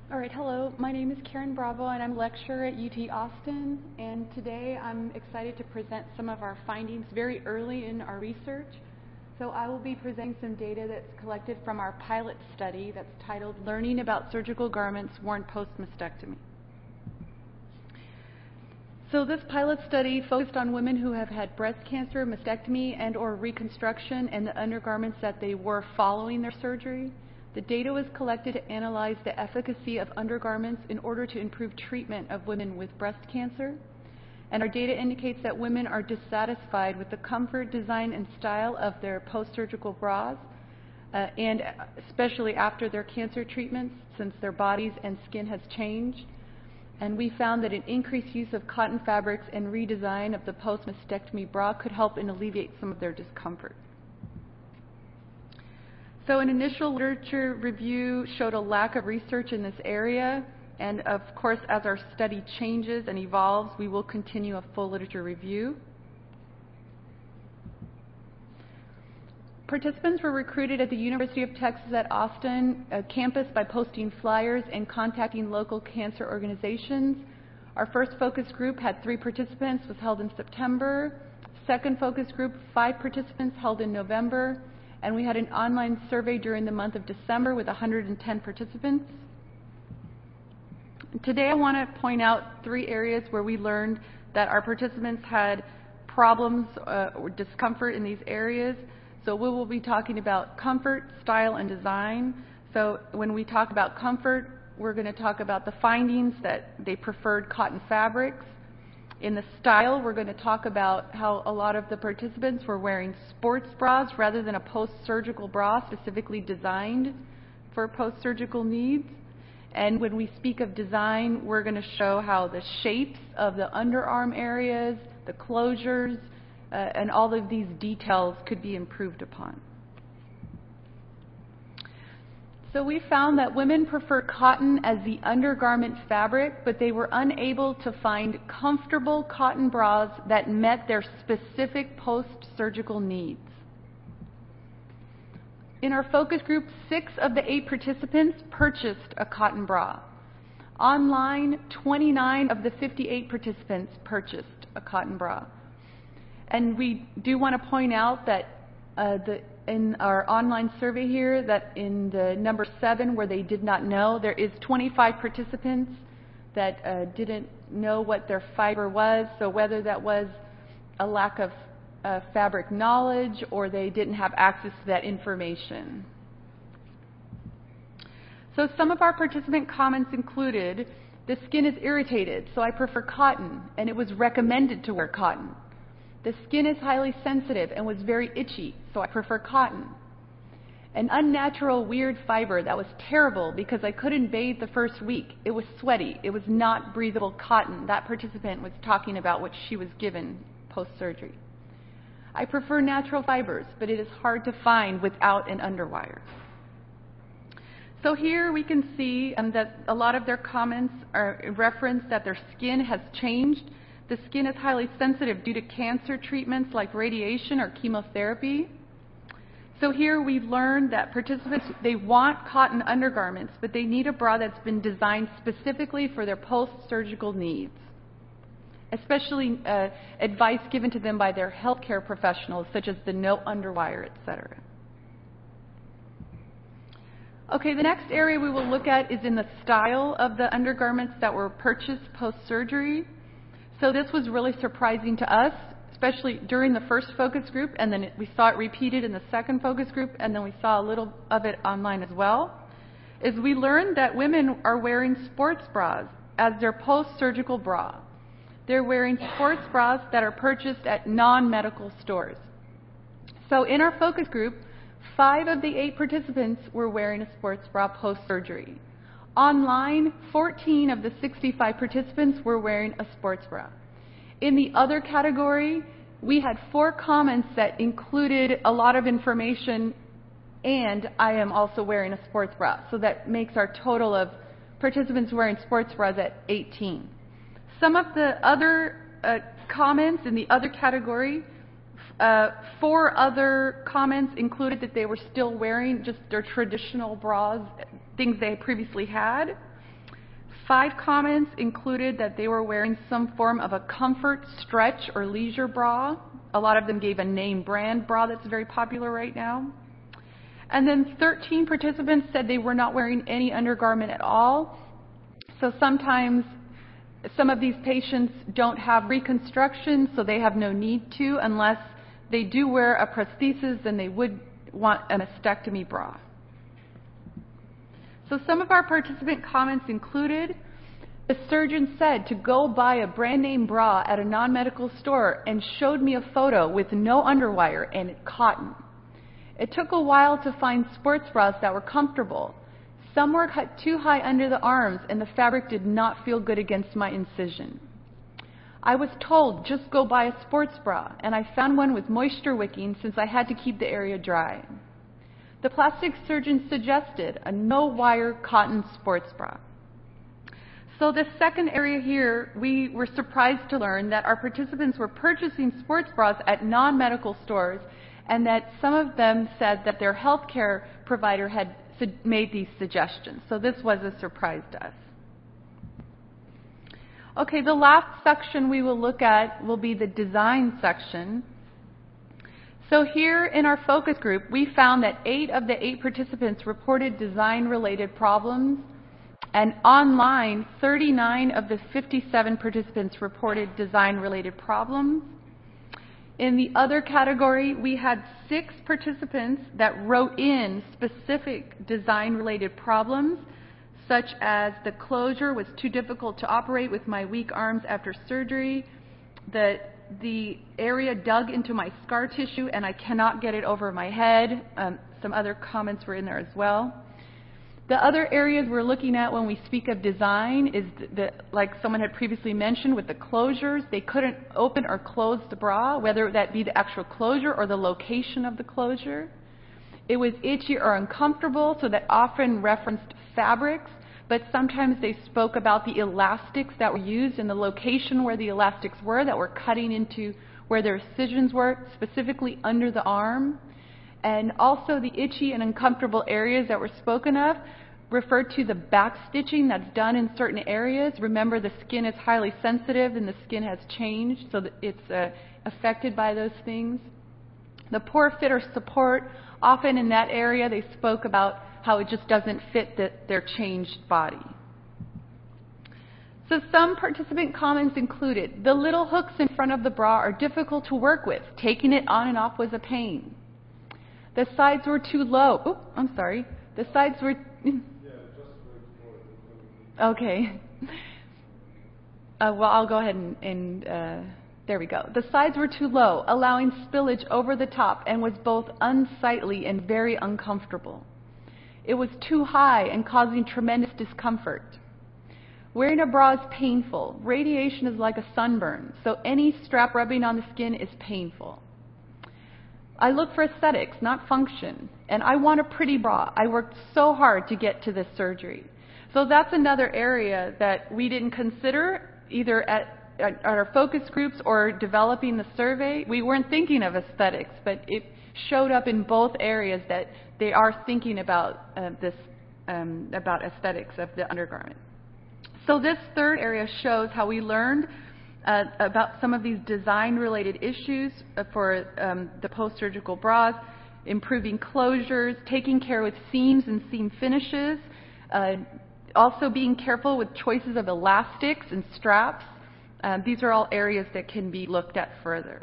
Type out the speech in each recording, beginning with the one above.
All right, hello. My name is Karen Bravo, and I'm a lecturer at UT Austin. And today I'm excited to present some of our findings very early in our research. So I will be presenting some data that's collected from our pilot study that's titled Learning About Surgical Garments Worn Post-Mastectomy. So this pilot study focused on women who have had breast cancer, mastectomy, and or reconstruction and the undergarments that they wore following their surgery. The data was collected to analyze the efficacy of undergarments in order to improve treatment of women with breast cancer. And our data indicates that women are dissatisfied with the comfort, design, and style of their post-surgical bras, and especially after their cancer treatments, since their bodies and skin has changed. And we found that an increased use of cotton fabrics and redesign of the post-mastectomy bra could help and alleviate some of their discomfort. So an initial literature review showed a lack of research in this area, and of course, as our study changes and evolves, we will continue a full literature review. Participants were recruited at the University of Texas at Austin campus by posting flyers and contacting local cancer organizations. Our first focus group had 3 participants, was held in September. Second focus group, 5 participants, held in November. And we had an online survey during the month of December with 110 participants. Today I want to point out 3 areas where we learned that our participants had problems or discomfort in these areas. So we will be talking about comfort, style, and design. So when we talk about comfort, we're going to talk about the findings that they preferred cotton fabrics. In the style, we're going to talk about how a lot of the participants were wearing sports bras rather than a post-surgical bra specifically designed for post-surgical needs. And when we speak of design, we're going to show how the shapes of the underarm areas, the closures, and all of these details could be improved upon. So we found that women prefer cotton as the undergarment fabric, but they were unable to find comfortable cotton bras that met their specific post-surgical needs. In our focus group, 6 of the 8 participants purchased a cotton bra. Online, 29 of the 58 participants purchased a cotton bra. And we do want to point out that in our online survey here, that in the number 7 where they did not know, there is 25 participants that didn't know what their fiber was, so whether that was a lack of fabric knowledge or they didn't have access to that information. So some of our participant comments included, the skin is irritated, so I prefer cotton, and it was recommended to wear cotton. The skin is highly sensitive and was very itchy, so I prefer cotton. An unnatural, weird fiber that was terrible because I couldn't bathe the first week. It was sweaty. It was not breathable cotton. That participant was talking about what she was given post-surgery. I prefer natural fibers, but it is hard to find without an underwire. So here we can see that a lot of their comments are reference that their skin has changed. The skin is highly sensitive due to cancer treatments like radiation or chemotherapy. So here we've learned that participants, they want cotton undergarments, but they need a bra that's been designed specifically for their post-surgical needs, especially advice given to them by their healthcare professionals, such as the no underwire, etc. Okay, the next area we will look at is in the style of the undergarments that were purchased post-surgery. So this was really surprising to us, especially during the first focus group, and then we saw it repeated in the second focus group, and then we saw a little of it online as well, is we learned that women are wearing sports bras as their post-surgical bra. They're wearing sports bras that are purchased at non-medical stores. So in our focus group, 5 of the 8 participants were wearing a sports bra post-surgery. Online, 14 of the 65 participants were wearing a sports bra. In the other category, we had 4 comments that included a lot of information, and I am also wearing a sports bra. So that makes our total of participants wearing sports bras at 18. Some of the other comments in the other category, 4 other comments included that they were still wearing just their traditional bras, things they previously had. 5 comments included that they were wearing some form of a comfort, stretch, or leisure bra. A lot of them gave a name brand bra that's very popular right now. And then 13 participants said they were not wearing any undergarment at all. So sometimes some of these patients don't have reconstruction, so they have no need to. Unless they do wear a prosthesis, then they would want a mastectomy bra. So some of our participant comments included, the surgeon said to go buy a brand name bra at a non-medical store and showed me a photo with no underwire and cotton. It took a while to find sports bras that were comfortable. Some were cut too high under the arms and the fabric did not feel good against my incision. I was told just go buy a sports bra, and I found one with moisture wicking since I had to keep the area dry. The plastic surgeon suggested a no-wire cotton sports bra. So the second area here, we were surprised to learn that our participants were purchasing sports bras at non-medical stores, and that some of them said that their healthcare provider had made these suggestions. So this was a surprise to us. Okay, the last section we will look at will be the design section. So here in our focus group, we found that 8 of the 8 participants reported design-related problems, and online, 39 of the 57 participants reported design-related problems. In the other category, we had 6 participants that wrote in specific design-related problems, such as the closure was too difficult to operate with my weak arms after surgery, the area dug into my scar tissue and I cannot get it over my head. Some other comments were in there as well. The other areas we're looking at when we speak of design is, like someone had previously mentioned with the closures, they couldn't open or close the bra, whether that be the actual closure or the location of the closure. It was itchy or uncomfortable, so that often referenced fabrics, but sometimes they spoke about the elastics that were used and the location where the elastics were that were cutting into where their incisions were, specifically under the arm. And also the itchy and uncomfortable areas that were spoken of referred to the back stitching that's done in certain areas. Remember, the skin is highly sensitive and the skin has changed, so that it's affected by those things. The poor fit or support, often in that area they spoke about how it just doesn't fit their changed body. So some participant comments included, the little hooks in front of the bra are difficult to work with. Taking it on and off was a pain. The sides were too low. Oh, I'm sorry. The sides were... Okay. Well, I'll go ahead and there we go. The sides were too low, allowing spillage over the top, and was both unsightly and very uncomfortable. It was too high and causing tremendous discomfort. Wearing a bra is painful. Radiation is like a sunburn, so any strap rubbing on the skin is painful. I look for aesthetics, not function, and I want a pretty bra. I worked so hard to get to this surgery. So that's another area that we didn't consider either at our focus groups or developing the survey. We weren't thinking of aesthetics, but it showed up in both areas that they are thinking about about aesthetics of the undergarment. So this third area shows how we learned about some of these design-related issues for the post-surgical bras, improving closures, taking care with seams and seam finishes, also being careful with choices of elastics and straps. These are all areas that can be looked at further.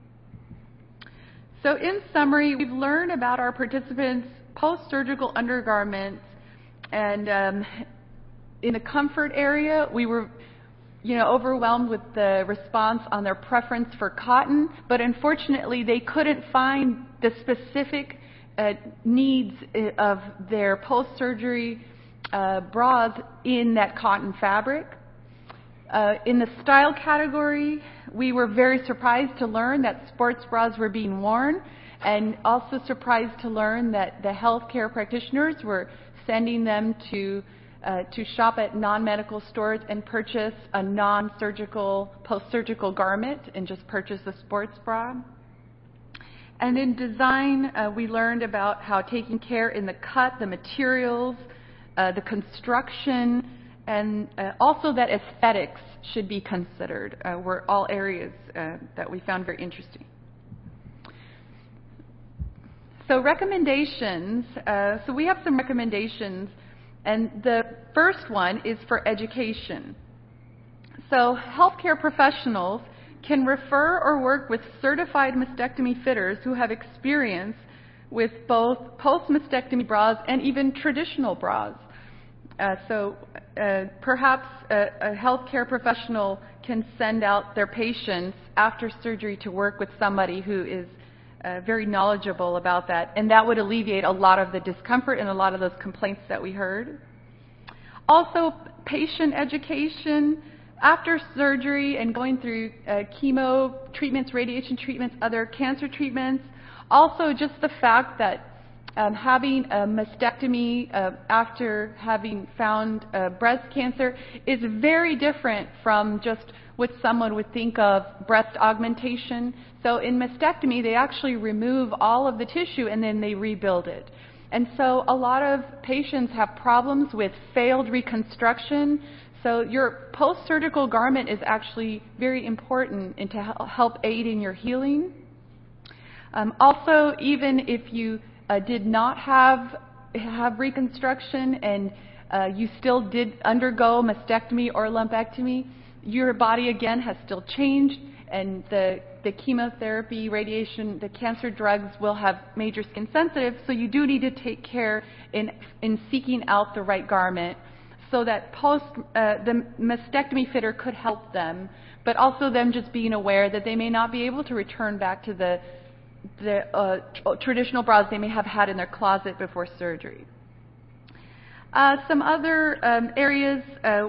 So in summary, we've learned about our participants' post-surgical undergarments, and in the comfort area, we were overwhelmed with the response on their preference for cotton, but unfortunately they couldn't find the specific needs of their post-surgery bras in that cotton fabric. In the style category, we were very surprised to learn that sports bras were being worn, and also surprised to learn that the healthcare practitioners were sending them to shop at non-medical stores and purchase a non-surgical, post-surgical garment and just purchase a sports bra. And in design, we learned about how taking care in the cut, the materials, the construction, And also that aesthetics should be considered were all areas that we found very interesting. So recommendations, so we have some recommendations, and the first one is for education. So healthcare professionals can refer or work with certified mastectomy fitters who have experience with both post-mastectomy bras and even traditional bras. Perhaps a healthcare professional can send out their patients after surgery to work with somebody who is very knowledgeable about that, and that would alleviate a lot of the discomfort and a lot of those complaints that we heard. Also, patient education. After surgery and going through chemo treatments, radiation treatments, other cancer treatments, also just the fact that having a mastectomy after having found breast cancer is very different from just what someone would think of breast augmentation. So in mastectomy, they actually remove all of the tissue and then they rebuild it. And so a lot of patients have problems with failed reconstruction. So your post-surgical garment is actually very important and to help aid in your healing. Also, even if you did not have reconstruction and you still did undergo mastectomy or lumpectomy, your body again has still changed, and the chemotherapy, radiation, the cancer drugs will have major skin sensitive, so you do need to take care in seeking out the right garment so that the mastectomy fitter could help them, but also them just being aware that they may not be able to return back to the traditional bras they may have had in their closet before surgery. Some other areas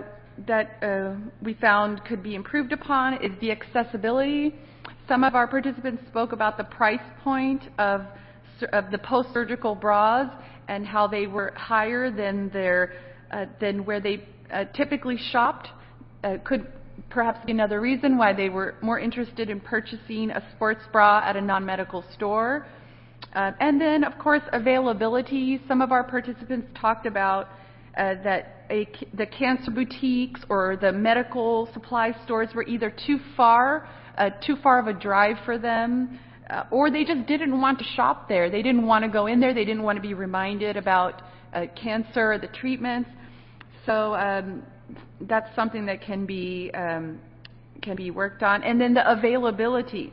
that we found could be improved upon is the accessibility. Some of our participants spoke about the price point of the post-surgical bras and how they were higher than where they typically shopped. Could perhaps be another reason why they were more interested in purchasing a sports bra at a non-medical store. And then, of course, availability. Some of our participants talked about that the cancer boutiques or the medical supply stores were either too far of a drive for them, or they just didn't want to shop there. They didn't want to go in there. They didn't want to be reminded about cancer or the treatments. So that's something that can be worked on. And then the availability.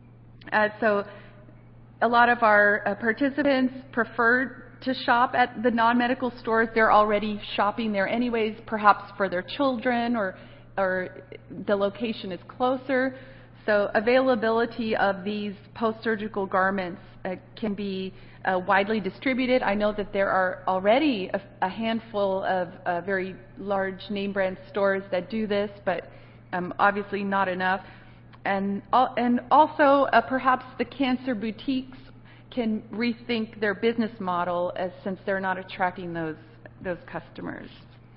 So a lot of our participants preferred to shop at the non-medical stores. They're already shopping there anyways, perhaps for their children, or the location is closer. So availability of these post-surgical garments can be widely distributed. I know that there are already a handful of very large name brand stores that do this, but obviously not enough. And also perhaps the cancer boutiques can rethink their business model since they're not attracting those customers.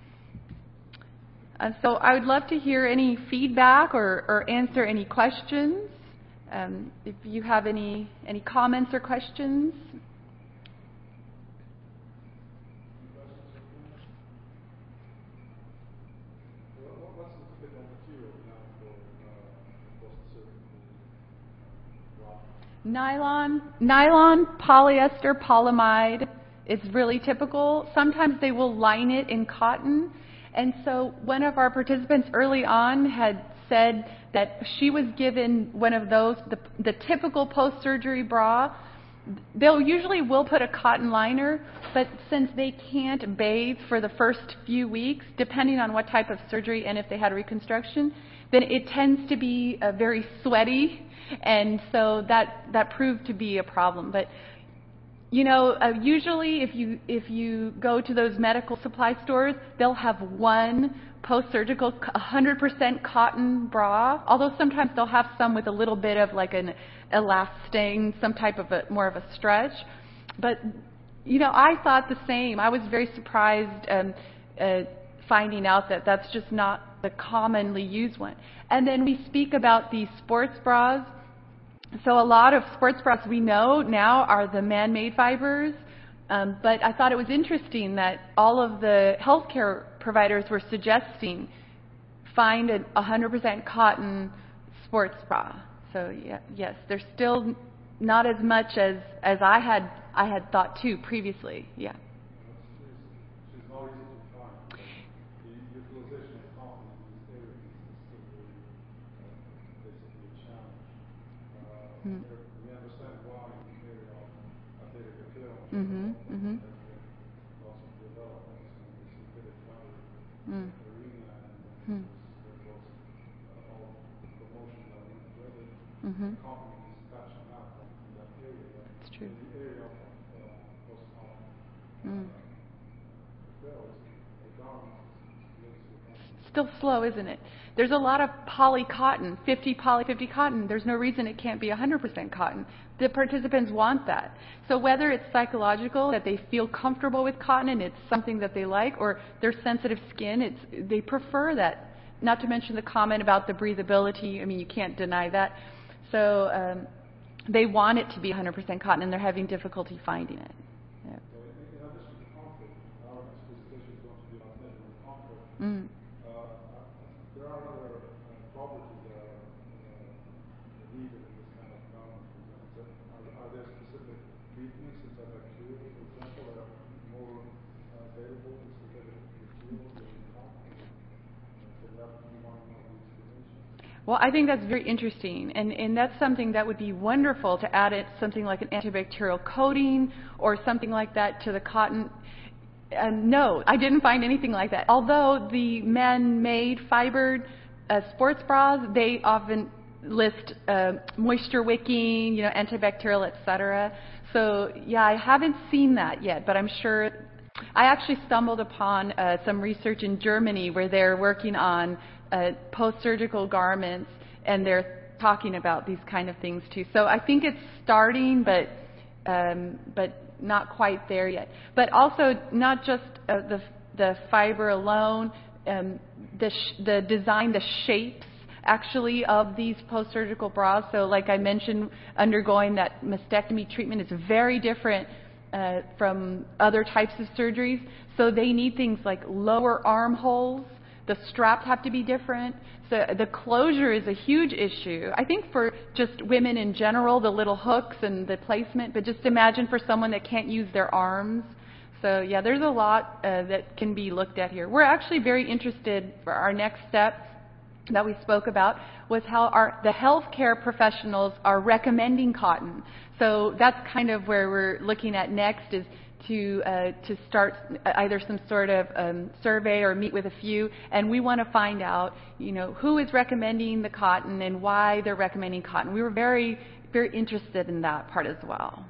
And so I would love to hear any feedback or answer any questions. If you have any comments or questions. What's the typical material now for post-surgical bra? Nylon, polyester, polyamide is really typical. Sometimes they will line it in cotton. And so one of our participants early on had said that she was given one of those, the typical post-surgery bra. They'll usually will put a cotton liner, but since they can't bathe for the first few weeks, depending on what type of surgery and if they had reconstruction, then it tends to be very sweaty, and so that proved to be a problem. But you know, usually if you go to those medical supply stores, they'll have one post-surgical 100% cotton bra, although sometimes they'll have some with a little bit of like an elastane, some type of more of a stretch. But, you know, I thought the same. I was very surprised finding out that that's just not the commonly used one. And then we speak about these sports bras. So a lot of sports bras we know now are the man-made fibers. But I thought it was interesting that all of the healthcare providers were suggesting find a 100% cotton sports bra. So yes, there's still not as much as I had thought too previously. Yeah. She's not easy to find. The utilization of cotton in these areas is still basically a challenge. We understand why in the area of athletic apparel has been lots of developments in the synthetic fabric arena, and there was all promotion that went with it. Cotton is catching up in that area. It's true. In the area of post-cotton apparel, the garment is Still slow, isn't it? There's a lot of poly cotton, 50 poly, 50 cotton. There's no reason it can't be 100% cotton. The participants want that. So whether it's psychological, that they feel comfortable with cotton and it's something that they like, or their sensitive skin, they prefer that. Not to mention the comment about the breathability. I mean, you can't deny that. So they want it to be 100% cotton, and they're having difficulty finding it. Yeah. So in addition to comfort, our next presentation is going to be on measuring comfort. There are other properties that are needed in this kind of garment. Are there specific treatments, antibacterial, for example, that are more available in synthetic materials than in cotton? Can that be one of the explanations? Well, I think that's very interesting, and that's something that would be wonderful to add it, something like an antibacterial coating or something like that to the cotton. No, I didn't find anything like that. Although the man-made fibered sports bras, they often list moisture wicking, antibacterial, etc. So yeah, I haven't seen that yet, but I'm sure. I actually stumbled upon some research in Germany where they're working on post-surgical garments, and they're talking about these kind of things too. So I think it's starting, but not quite there yet. But also not just the fiber alone, the design, the shapes actually of these post-surgical bras. So like I mentioned, undergoing that mastectomy treatment is very different from other types of surgeries. So they need things like lower armholes. The straps have to be different. So the closure is a huge issue. I think for just women in general, the little hooks and the placement, but just imagine for someone that can't use their arms. So yeah, there's a lot that can be looked at here. We're actually very interested for our next step that we spoke about was how the healthcare professionals are recommending cotton. So that's kind of where we're looking at next, is to start either some sort of survey or meet with a few, and we want to find out, who is recommending the cotton and why they're recommending cotton. We were very, very interested in that part as well.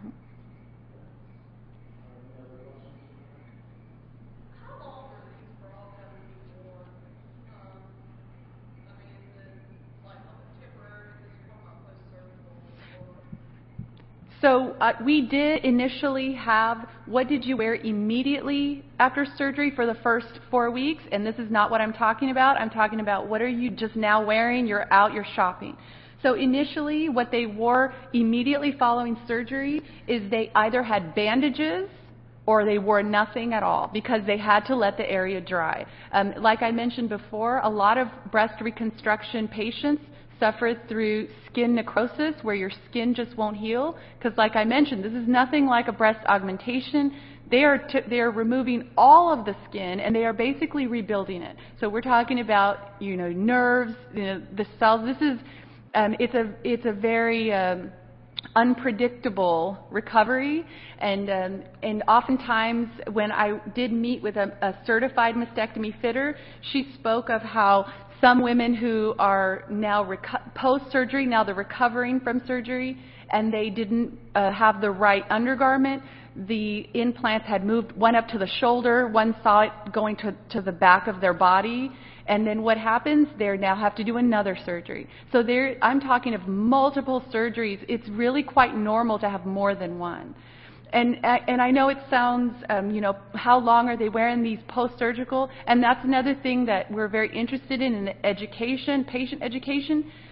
So we did initially have, what did you wear immediately after surgery for the first 4 weeks? And this is not what I'm talking about. I'm talking about what are you just now wearing? You're out, you're shopping. So initially, what they wore immediately following surgery is they either had bandages or they wore nothing at all because they had to let the area dry. Like I mentioned before, a lot of breast reconstruction patients suffer through skin necrosis, where your skin just won't heal. Because like I mentioned, this is nothing like a breast augmentation. They are removing all of the skin, and they are basically rebuilding it. So we're talking about, nerves, the cells. This is, it's a very unpredictable recovery, and oftentimes when I did meet with a certified mastectomy fitter, she spoke of how some women who are now post-surgery, now they're recovering from surgery, and they didn't have the right undergarment. The implants had moved, one up to the shoulder, one saw it going to the back of their body, and then what happens? They now have to do another surgery. So I'm talking of multiple surgeries. It's really quite normal to have more than one. And I know it sounds, how long are they wearing these post-surgical? And that's another thing that we're very interested in education, patient education.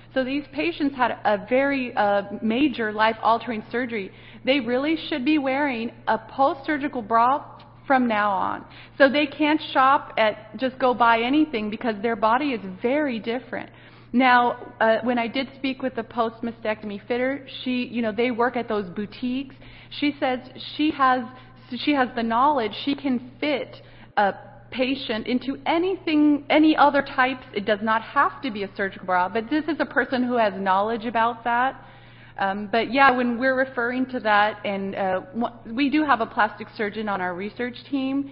So these patients had a very major life-altering surgery. They really should be wearing a post-surgical bra from now on. So they can't shop at, just go buy anything, because their body is very different. Now, when I did speak with the post-mastectomy fitter, they work at those boutiques. She says she has the knowledge. She can fit a patient into any other types. It does not have to be a surgical bra, but this is a person who has knowledge about that. But yeah, when we're referring to that, and we do have a plastic surgeon on our research team,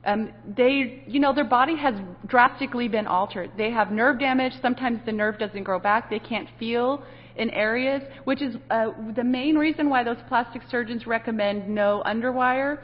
their body has drastically been altered. They have nerve damage. Sometimes the nerve doesn't grow back. They can't feel in areas, which is the main reason why those plastic surgeons recommend no underwire.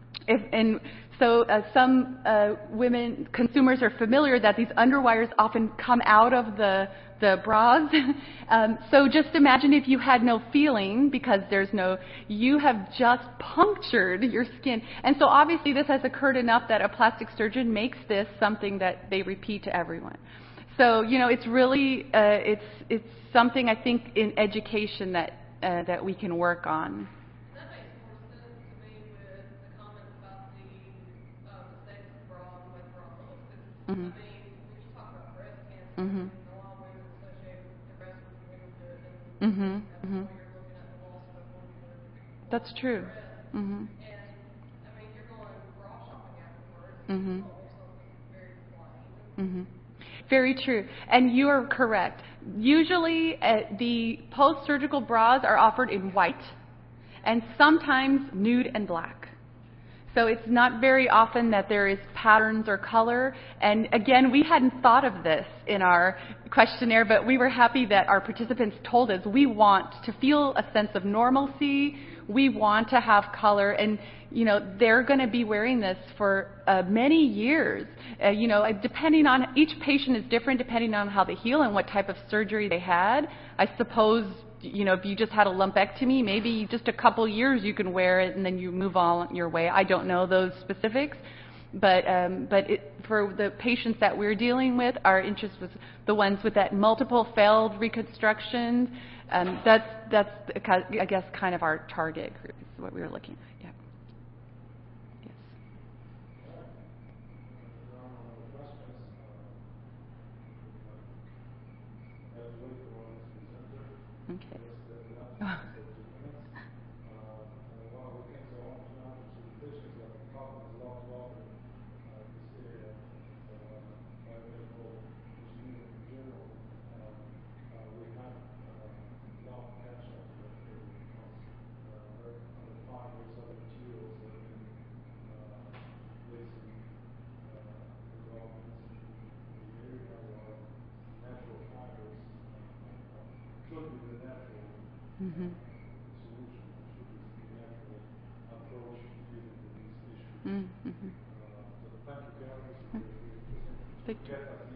So some women, consumers are familiar that these underwires often come out of the bras. So just imagine if you had no feeling, because you have just punctured your skin. And so obviously this has occurred enough that a plastic surgeon makes this something that they repeat to everyone. So, it's really, it's something I think in education that we can work on. That makes more sense to me with the comment about the sex bra with bras. Mm-hmm. When you talk about breast cancer, Mm-hmm. a lot of women associate the breast with womanhood, and Mm-hmm. that's Mm-hmm. why you're looking at the loss of womanhood. That's true. Mm-hmm. And you're going bra shopping afterwards. Mm-hmm. It's almost something very plain. Mm-hmm. Very true. And you are correct. Usually the post-surgical bras are offered in white and sometimes nude and black. So it's not very often that there is patterns or color. And again, we hadn't thought of this in our questionnaire, but we were happy that our participants told us we want to feel a sense of normalcy. We want to have color, and they're going to be wearing this for many years. Depending on, each patient is different depending on how they heal and what type of surgery they had. I suppose, if you just had a lumpectomy, maybe just a couple years you can wear it and then you move on your way. I don't know those specifics. But for the patients that we're dealing with, our interest was the ones with that multiple failed reconstructions. That's I guess kind of our target group is what we were looking at. Yeah. Yes. Okay. Mm-hmm. Mm-hmm. Thank you, Karen. Thank you.